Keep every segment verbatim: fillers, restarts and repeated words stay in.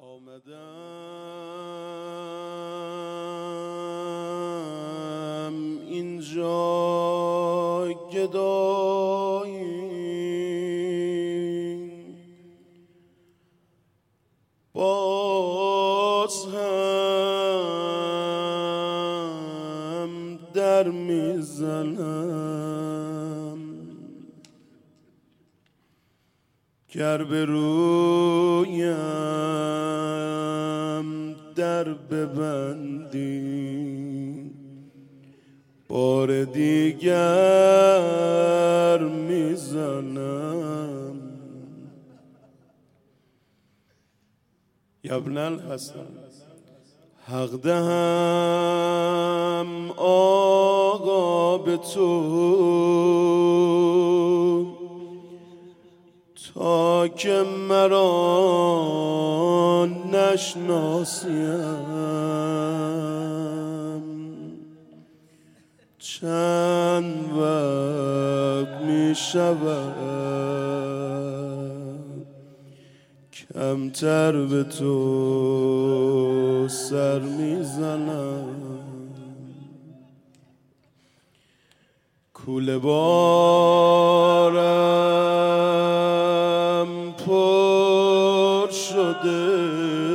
آمدم اینجا گدایی باز هم در میزنم گر به رویم در ببندی بار دیگر میزنم. یبن الحسن حق دهم آقا به تو تا که مرا نشناسیم. چند وقت می شود کمتر به تو سر می زنم. کوله بارم پر شده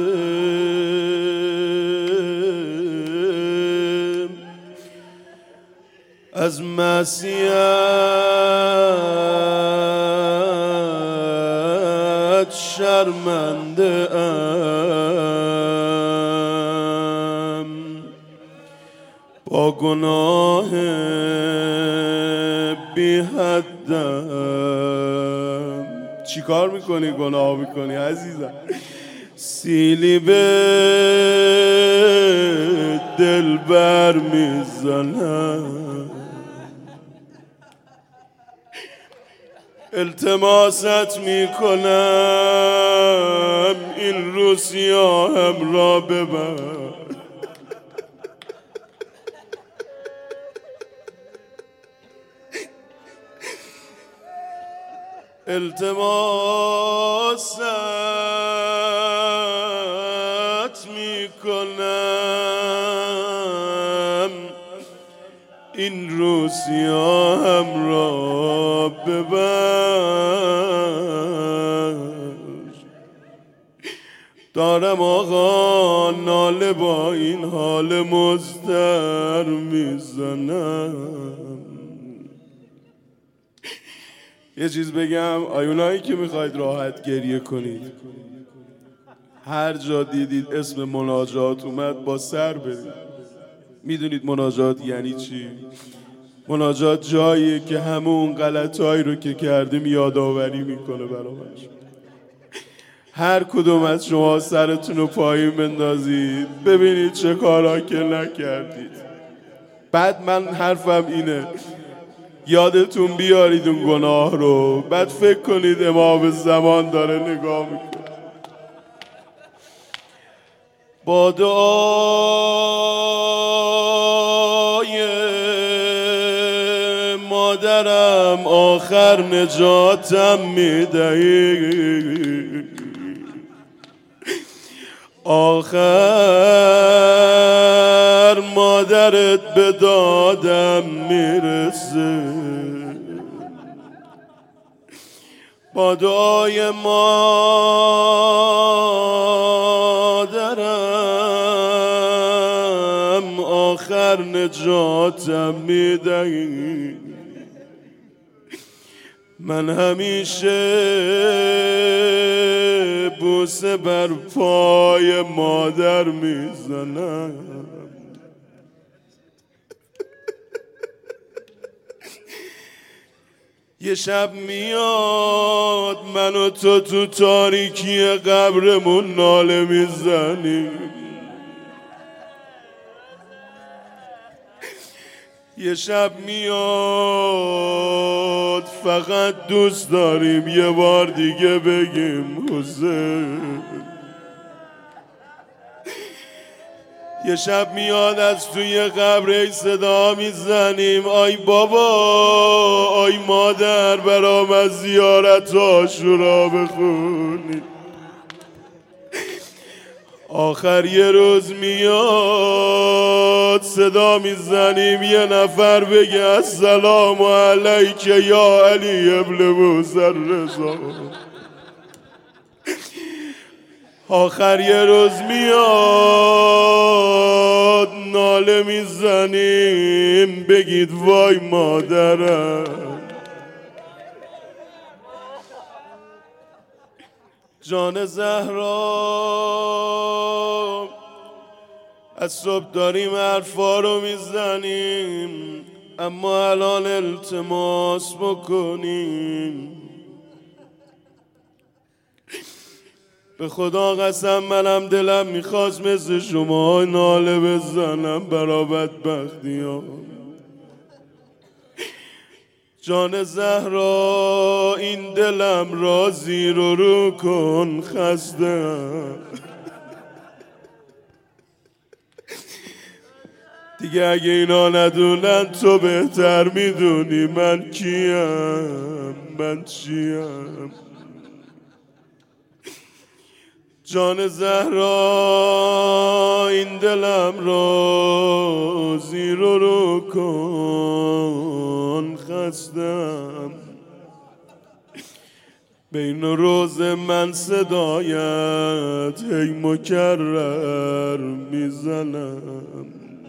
از معصیت شرمنده ام با گناه بی حدم. چی کار میکنی گناه میکنی عزیزم؟ سیلی به دل بر میزنم. التماست میکنم این رو سیاهم را ببر. التماست میکنم این رو سیاهم را ببر. دارم آقا ناله با این حال مضطر میزنم. یه چیز بگم آیونایی که میخواید راحت گریه کنید، هر جا دیدید اسم مناجات اومد با سر برید. میدونید مناجات یعنی چی؟ مناجات جاییه که همون غلطایی رو که کردیم یادآوری میکنه برامش. هر کدوم از شما سرتون رو پایین بندازید ببینید چه کارا که نکردید. بعد من حرفم اینه یادتون بیارید اون گناه رو، بعد فکر کنید امام زمان داره نگاه میکنه. با دعای مادرم آخر نجاتم میدهی، آخر مادرت به دادم میرسه. با دعای مادرم آخر نجاتم میدهی. من همیشه بوسه بر پای مادر میزنم. یه شب میاد من و تو تو تاریکی قبرمون ناله میزنیم. یه شب میاد فقط دوست داریم یه بار دیگه بگیم حسین. یه شب میاد از توی قبر صدا میزنیم آی بابا آی مادر برام از زیارت عاشورا بخونی. آخر یه روز میاد صدا میزنیم یه نفر بگه السلام علیک یا علی ابن موسی الرضا. آخر یه روز میاد ناله میزنیم بگید وای مادرم. جان زهرا از صبح داریم حرفا رو میزنیم، اما الان التماس بکنیم. به خدا قسم منم دلم میخواست مثل شما ناله بزنم برا بدبختیام. جان زهرا این دلم را زیر و رو کن، خسته‌ام دیگه. اگه اینا ندونن تو بهتر میدونی من کیم، من چیم. جان زهرا این دلم را زیر و رو کن، خستم. بین روز من صدایت هی مکرر میزنم.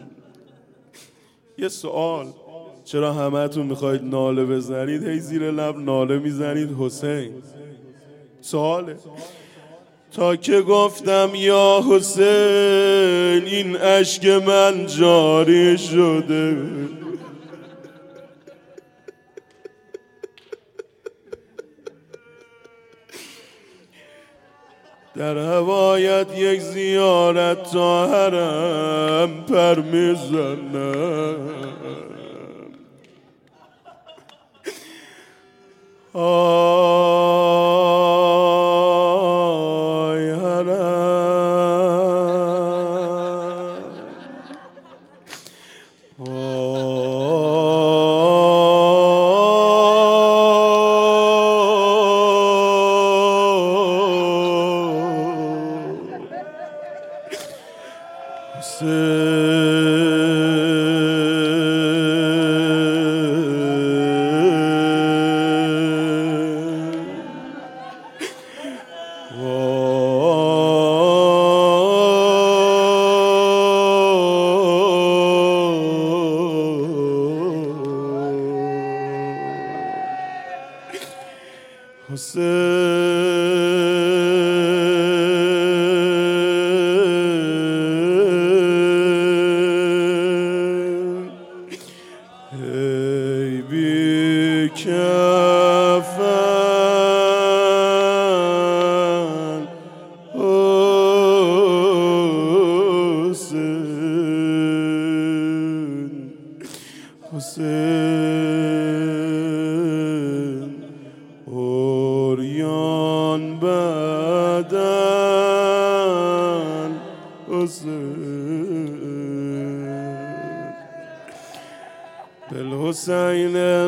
یه سوال، چرا همه‌تون میخواید ناله بزنید هی زیر لب ناله میزنید حسین؟ سواله. تا که گفتم یا حسین این اشک من جاری شده. در هوایت یک زیارت تا حرم پر میزنم. آی حرم، حسین ای بی کفن حسین، حسین اوریان بدن حسین بالحسین